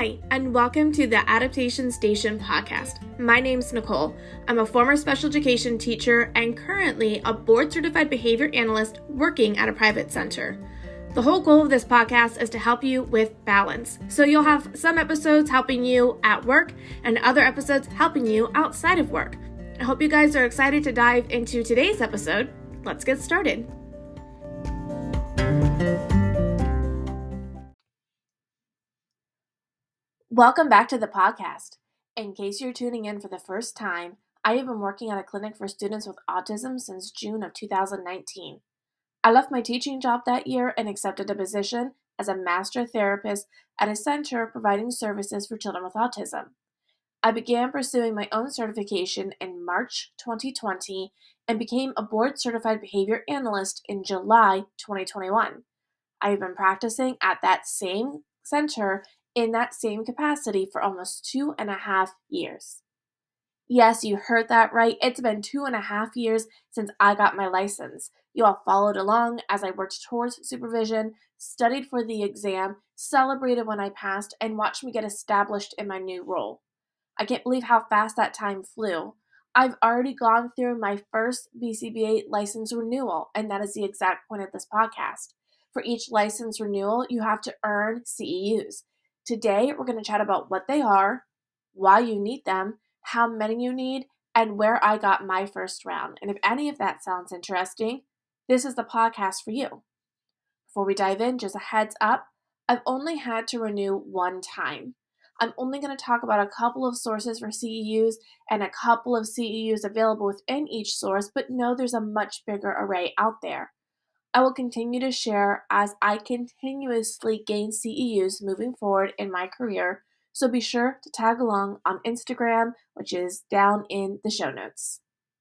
Hi, and welcome to the Adaptation Station podcast. My name's Nicole. I'm a former special education teacher and currently a board-certified behavior analyst working at a private center. The whole goal of this podcast is to help you with balance. So you'll have some episodes helping you at work and other episodes helping you outside of work. I hope you guys are excited to dive into today's episode. Let's get started. Welcome back to the podcast. In case you're tuning in for the first time, I have been working at a clinic for students with autism since June of 2019. I left my teaching job that year and accepted a position as a master therapist at a center providing services for children with autism. I began pursuing my own certification in March 2020 and became a board-certified behavior analyst in July 2021. I have been practicing at that same center in that same capacity for almost 2.5 years. Yes, you heard that right. It's been 2.5 years since I got my license. You all followed along as I worked towards supervision, studied for the exam, celebrated when I passed, and watched me get established in my new role. I can't believe how fast that time flew. I've already gone through my first BCBA license renewal, and that is the exact point of this podcast. For each license renewal, you have to earn CEUs. Today, we're going to chat about what they are, why you need them, how many you need, and where I got my first round. And if any of that sounds interesting, this is the podcast for you. Before we dive in, just a heads up, I've only had to renew one time. I'm only going to talk about a couple of sources for CEUs and a couple of CEUs available within each source, but know there's a much bigger array out there. I will continue to share as I continuously gain CEUs moving forward in my career, so be sure to tag along on Instagram, which is down in the show notes.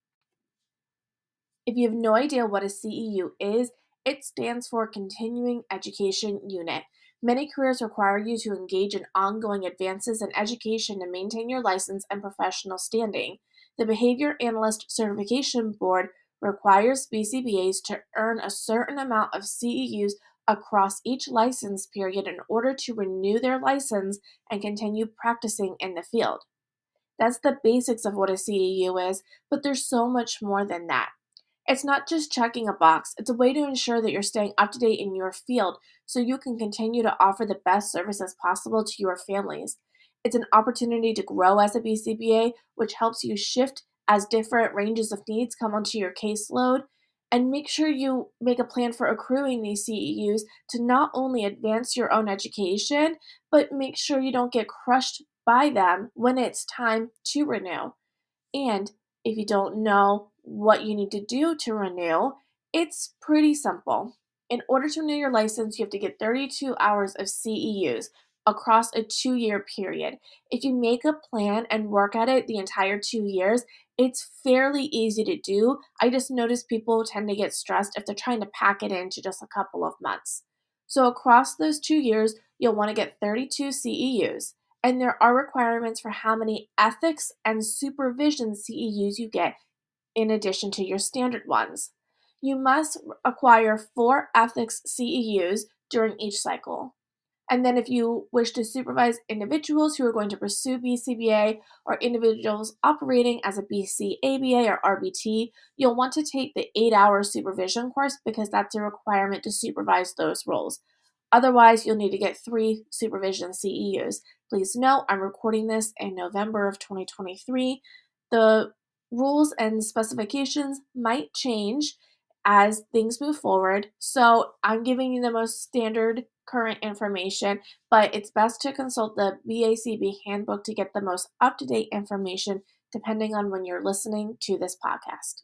If you have no idea what a CEU is, it stands for Continuing Education Unit. Many careers require you to engage in ongoing advances in education to maintain your license and professional standing. The Behavior Analyst Certification Board requires BCBAs to earn a certain amount of CEUs across each license period in order to renew their license and continue practicing in the field. That's the basics of what a CEU is, but there's so much more than that. It's not just checking a box, it's a way to ensure that you're staying up to date in your field so you can continue to offer the best services possible to your families. It's an opportunity to grow as a BCBA, which helps you shift as different ranges of needs come onto your caseload, and make sure you make a plan for accruing these CEUs to not only advance your own education, but make sure you don't get crushed by them when it's time to renew. And if you don't know what you need to do to renew, it's pretty simple. In order to renew your license, you have to get 32 hours of CEUs across a 2-year period. If you make a plan and work at it the entire 2 years, it's fairly easy to do. I just notice people tend to get stressed if they're trying to pack it into just a couple of months. So across those 2 years, you'll want to get 32 CEUs. And there are requirements for how many ethics and supervision CEUs you get in addition to your standard ones. You must acquire 4 ethics CEUs during each cycle. And then if you wish to supervise individuals who are going to pursue BCBA or individuals operating as a BCABA or RBT, you'll want to take the 8-hour supervision course because that's a requirement to supervise those roles. Otherwise, you'll need to get 3 supervision CEUs. Please note, I'm recording this in November of 2023. The rules and specifications might change as things move forward, so I'm giving you the most standard current information, but it's best to consult the BACB handbook to get the most up-to-date information depending on when you're listening to this podcast.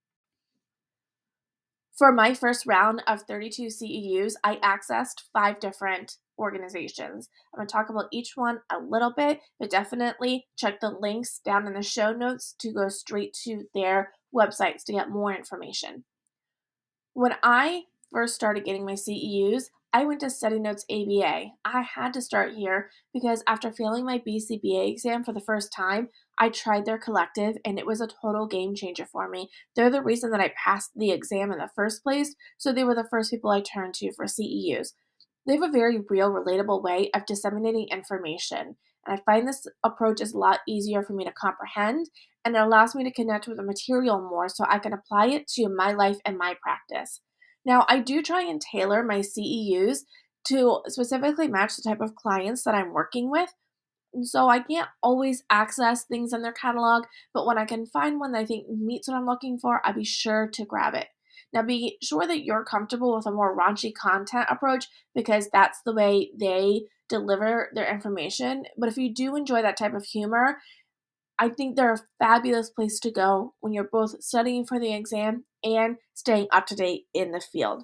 For my first round of 32 CEUs, I accessed 5 different organizations. I'm going to talk about each one a little bit, but definitely check the links down in the show notes to go straight to their websites to get more information. When I first started getting my CEUs, I went to StudyNotes ABA. I had to start here because after failing my BCBA exam for the first time, I tried their collective and it was a total game changer for me. They're the reason that I passed the exam in the first place, so they were the first people I turned to for CEUs. They have a very real, relatable way of disseminating information, and I find this approach is a lot easier for me to comprehend, and it allows me to connect with the material more so I can apply it to my life and my practice. Now, I do try and tailor my CEUs to specifically match the type of clients that I'm working with. And so I can't always access things in their catalog, but when I can find one that I think meets what I'm looking for, I'd be sure to grab it. Now, be sure that you're comfortable with a more raunchy content approach because that's the way they deliver their information. But if you do enjoy that type of humor, I think they're a fabulous place to go when you're both studying for the exam and staying up to date in the field.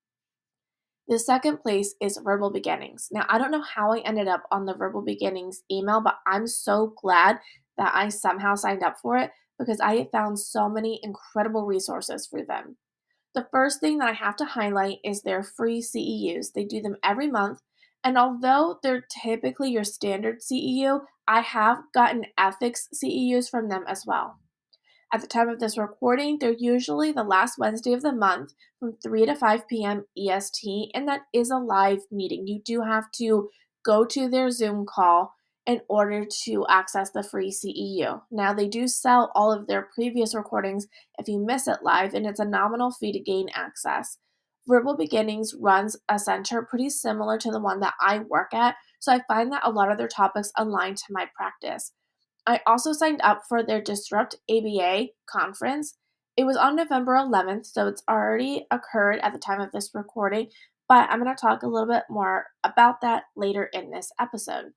The second place is Verbal Beginnings. Now, I don't know how I ended up on the Verbal Beginnings email, but I'm so glad that I somehow signed up for it because I have found so many incredible resources for them. The first thing that I have to highlight is their free CEUs. They do them every month. And although they're typically your standard CEU, I have gotten ethics CEUs from them as well. At the time of this recording, they're usually the last Wednesday of the month from 3 to 5 p.m. EST, and that is a live meeting. You do have to go to their Zoom call in order to access the free CEU. Now, they do sell all of their previous recordings if you miss it live, and it's a nominal fee to gain access. Verbal Beginnings runs a center pretty similar to the one that I work at, so I find that a lot of their topics align to my practice. I also signed up for their Disrupt ABA conference. It was on November 11th, so it's already occurred at the time of this recording, but I'm going to talk a little bit more about that later in this episode.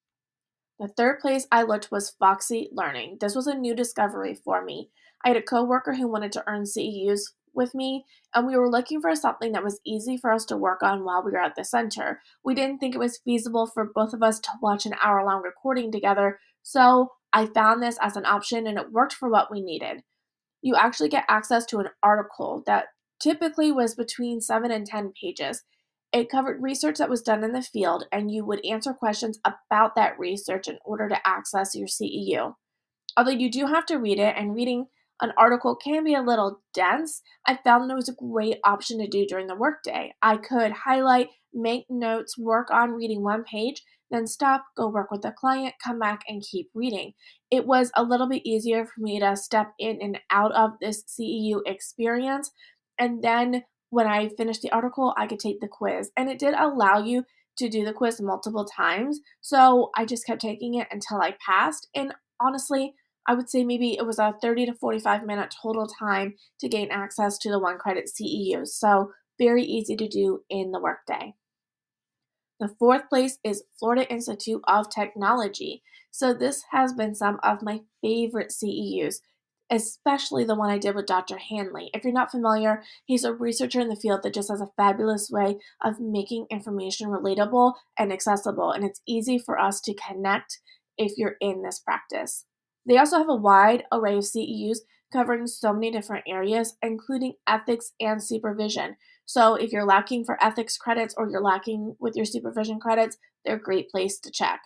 The third place I looked was Foxy Learning. This was a new discovery for me. I had a coworker who wanted to earn CEUs with me, and we were looking for something that was easy for us to work on while we were at the center. We didn't think it was feasible for both of us to watch an hour-long recording together, so I found this as an option and it worked for what we needed. You actually get access to an article that typically was between 7 and 10 pages. It covered research that was done in the field, and you would answer questions about that research in order to access your CEU. Although you do have to read it, and reading an article can be a little dense, I found it was a great option to do during the workday. I could highlight, make notes, work on reading one page, then stop, go work with the client, come back, and keep reading. It was a little bit easier for me to step in and out of this CEU experience. And then when I finished the article, I could take the quiz. And it did allow you to do the quiz multiple times. So I just kept taking it until I passed. And honestly, I would say maybe it was a 30 to 45-minute total time to gain access to the one credit CEU. So very easy to do in the workday. The fourth place is Florida Institute of Technology. So this has been some of my favorite CEUs, especially the one I did with Dr. Hanley. If you're not familiar, he's a researcher in the field that just has a fabulous way of making information relatable and accessible, and it's easy for us to connect if you're in this practice. They also have a wide array of CEUs covering so many different areas, including ethics and supervision. So if you're lacking for ethics credits or you're lacking with your supervision credits, they're a great place to check.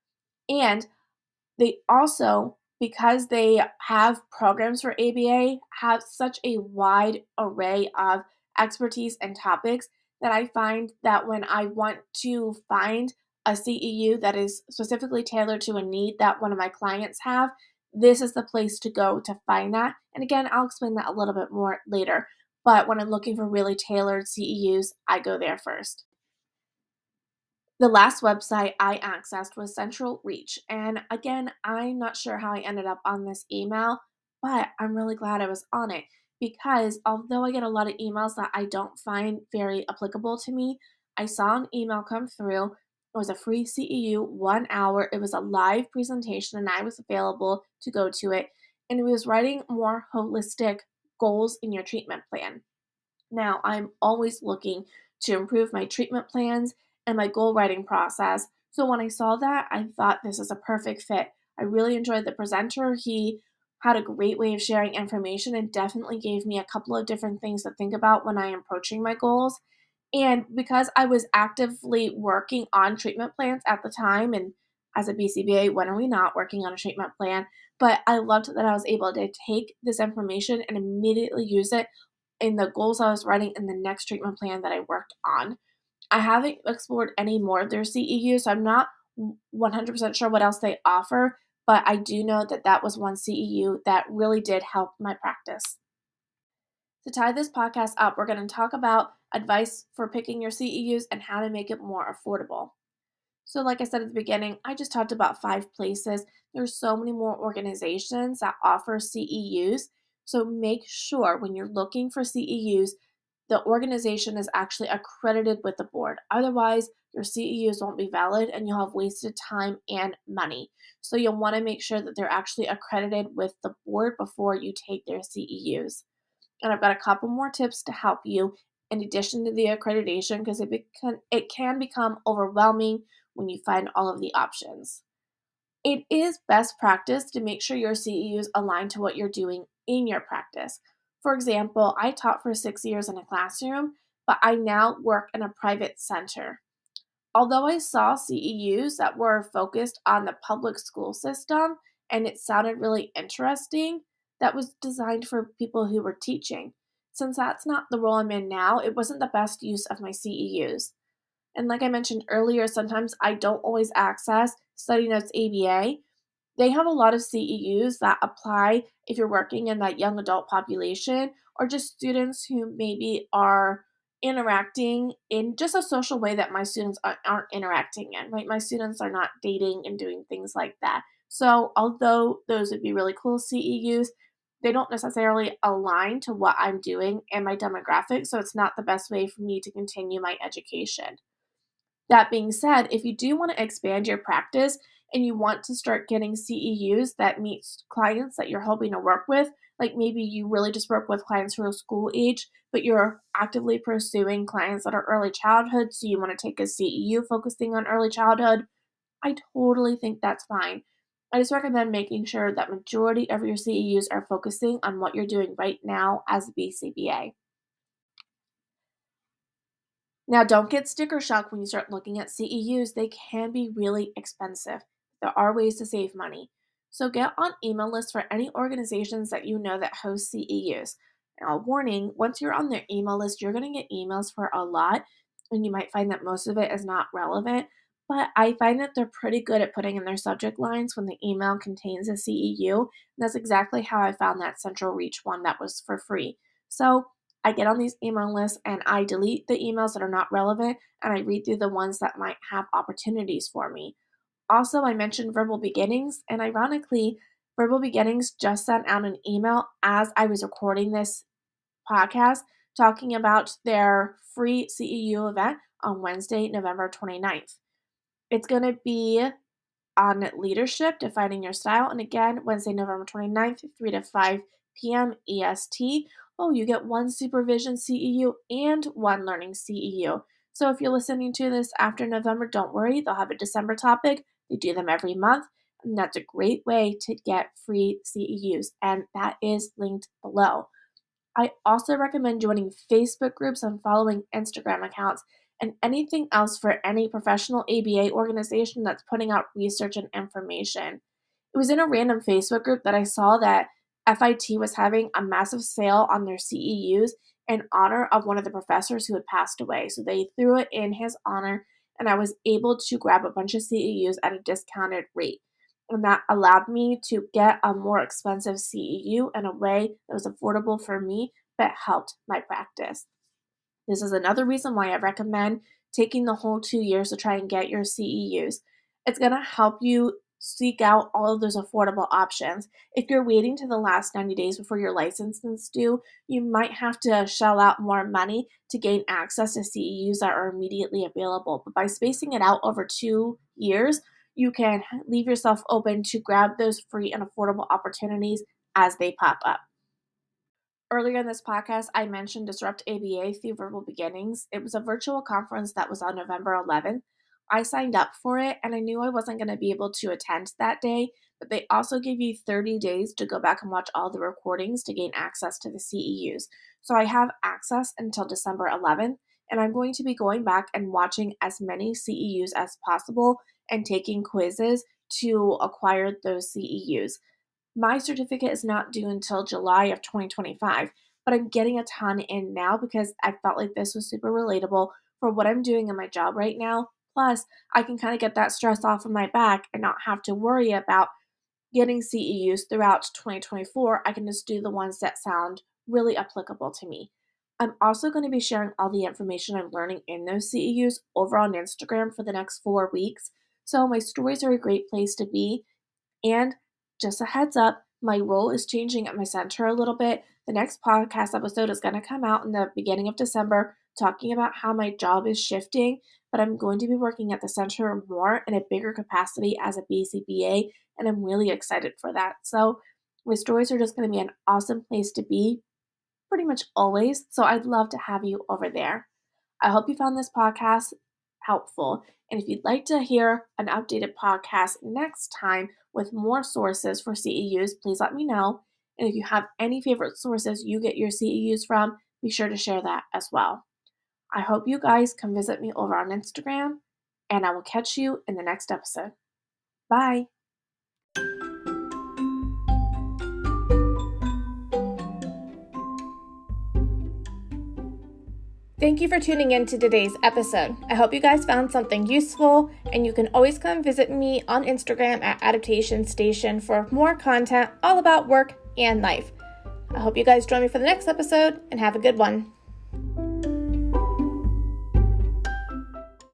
And they also, because they have programs for ABA, have such a wide array of expertise and topics that I find that when I want to find a CEU that is specifically tailored to a need that one of my clients have, this is the place to go to find that. And again, I'll explain that a little bit more later. But when I'm looking for really tailored CEUs, I go there first. The last website I accessed was Central Reach. And again, I'm not sure how I ended up on this email, but I'm really glad I was on it because although I get a lot of emails that I don't find very applicable to me, I saw an email come through. It was a free CEU, 1 hour. It was a live presentation, and I was available to go to it. And it was writing more holistic goals in your treatment plan. Now, I'm always looking to improve my treatment plans and my goal writing process. So when I saw that, I thought this is a perfect fit. I really enjoyed the presenter. He had a great way of sharing information and definitely gave me a couple of different things to think about when I am approaching my goals. And because I was actively working on treatment plans at the time, and as a BCBA, when are we not working on a treatment plan? But I loved that I was able to take this information and immediately use it in the goals I was writing in the next treatment plan that I worked on. I haven't explored any more of their CEUs, so I'm not 100% sure what else they offer, but I do know that that was one CEU that really did help my practice. To tie this podcast up, we're going to talk about advice for picking your CEUs and how to make it more affordable. So, like I said at the beginning, I just talked about 5 places. There's so many more organizations that offer CEUs. So, make sure when you're looking for CEUs, the organization is actually accredited with the board. Otherwise, your CEUs won't be valid and you'll have wasted time and money. So, you'll want to make sure that they're actually accredited with the board before you take their CEUs. And I've got a couple more tips to help you in addition to the accreditation because it can become overwhelming when you find all of the options. It is best practice to make sure your CEUs align to what you're doing in your practice. For example, I taught for 6 years in a classroom, but I now work in a private center. Although I saw CEUs that were focused on the public school system and it sounded really interesting, that was designed for people who were teaching. Since that's not the role I'm in now, it wasn't the best use of my CEUs. And like I mentioned earlier, sometimes I don't always access Study Notes ABA. They have a lot of CEUs that apply if you're working in that young adult population or just students who maybe are interacting in just a social way that my students aren't interacting in, right? My students are not dating and doing things like that. So, although those would be really cool CEUs, they don't necessarily align to what I'm doing and my demographic. So, it's not the best way for me to continue my education. That being said, if you do want to expand your practice and you want to start getting CEUs that meets clients that you're hoping to work with, like maybe you really just work with clients who are school age, but you're actively pursuing clients that are early childhood, so you want to take a CEU focusing on early childhood, I totally think that's fine. I just recommend making sure that majority of your CEUs are focusing on what you're doing right now as a BCBA. Now, don't get sticker shock when you start looking at CEUs. They can be really expensive. There are ways to save money. So get on email lists for any organizations that you know that host CEUs. Now, warning, once you're on their email list, you're going to get emails for a lot, and you might find that most of it is not relevant. But I find that they're pretty good at putting in their subject lines when the email contains a CEU. And that's exactly how I found that Central Reach one that was for free. So I get on these email lists and I delete the emails that are not relevant and I read through the ones that might have opportunities for me. Also, I mentioned Verbal Beginnings, and ironically, Verbal Beginnings just sent out an email as I was recording this podcast talking about their free CEU event on Wednesday, November 29th. It's going to be on leadership, defining your style. And again, Wednesday, November 29th, 3 to 5 p.m. EST. Oh, you get one supervision CEU and one learning CEU. So if you're listening to this after November, don't worry, they'll have a December topic. They do them every month. And that's a great way to get free CEUs. And that is linked below. I also recommend joining Facebook groups and following Instagram accounts and anything else for any professional ABA organization that's putting out research and information. It was in a random Facebook group that I saw that FIT was having a massive sale on their CEUs in honor of one of the professors who had passed away. So they threw it in his honor, and I was able to grab a bunch of CEUs at a discounted rate. And that allowed me to get a more expensive CEU in a way that was affordable for me but helped my practice. This is another reason why I recommend taking the whole 2 years to try and get your CEUs. It's going to help you seek out all of those affordable options. If you're waiting to the last 90 days before your license is due, you might have to shell out more money to gain access to CEUs that are immediately available. But by spacing it out over 2 years, you can leave yourself open to grab those free and affordable opportunities as they pop up. Earlier in this podcast, I mentioned Disrupt ABA through Verbal Beginnings. It was a virtual conference that was on November 11th. I signed up for it and I knew I wasn't going to be able to attend that day, but they also give you 30 days to go back and watch all the recordings to gain access to the CEUs. So I have access until December 11th, and I'm going to be going back and watching as many CEUs as possible and taking quizzes to acquire those CEUs. My certificate is not due until July of 2025, but I'm getting a ton in now because I felt like this was super relatable for what I'm doing in my job right now. Plus, I can kind of get that stress off of my back and not have to worry about getting CEUs throughout 2024. I can just do the ones that sound really applicable to me. I'm also going to be sharing all the information I'm learning in those CEUs over on Instagram for the next 4 weeks. So my stories are a great place to be. And just a heads up, my role is changing at my center a little bit. The next podcast episode is going to come out in the beginning of December, talking about how my job is shifting, but I'm going to be working at the center more in a bigger capacity as a BCBA, and I'm really excited for that. So my stories are just going to be an awesome place to be pretty much always, so I'd love to have you over there. I hope you found this podcast helpful, and if you'd like to hear an updated podcast next time with more sources for CEUs, please let me know. And if you have any favorite sources you get your CEUs from, be sure to share that as well. I hope you guys come visit me over on Instagram, and I will catch you in the next episode. Bye. Thank you for tuning in to today's episode. I hope you guys found something useful, and you can always come visit me on Instagram at Adaptation Station for more content all about work and life. I hope you guys join me for the next episode, and have a good one.